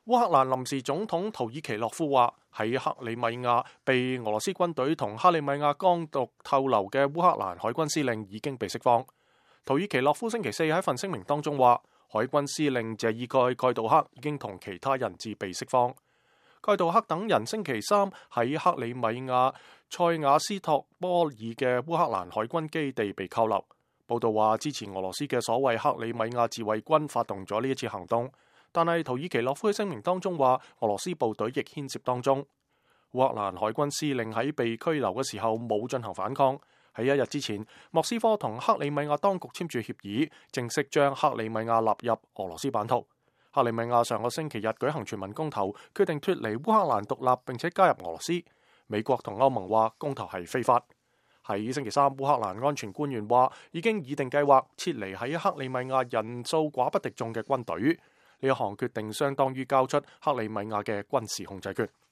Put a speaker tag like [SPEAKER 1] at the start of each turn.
[SPEAKER 1] 烏克蘭臨時總統圖爾奇洛夫話：喺克里米亞被俄羅斯軍隊同克里米亞港獨逗留嘅烏克蘭海軍司令已經被釋放。圖爾奇洛夫星期四喺份聲明當中話，海軍司令謝爾蓋杜克已經同其他人質被釋放。蓋杜克等人星期三喺克里米亞塞瓦斯托波爾嘅烏克蘭海軍基地被扣留。報道話，支持俄羅斯嘅所謂克里米亞自衛軍發動咗呢一次行動。但係圖爾奇洛夫喺聲明當中話，俄羅斯部隊亦牽涉當中。烏克蘭海軍司令喺被拘留嘅時候冇進行反抗。喺一日之前，莫斯科同克里米亞當局簽署協議，正式將克里米亞納入俄羅斯版圖。克里米亞上個星期日舉行全民公投，決定脫離烏克蘭獨立並且加入俄羅斯。美國同歐盟話公投係非法。喺星期三，烏克蘭安全官員話已經擬定計劃撤離喺克里米亞人數寡不敵眾嘅軍隊。呢一項決定相當於交出克里米亞嘅軍事控制權。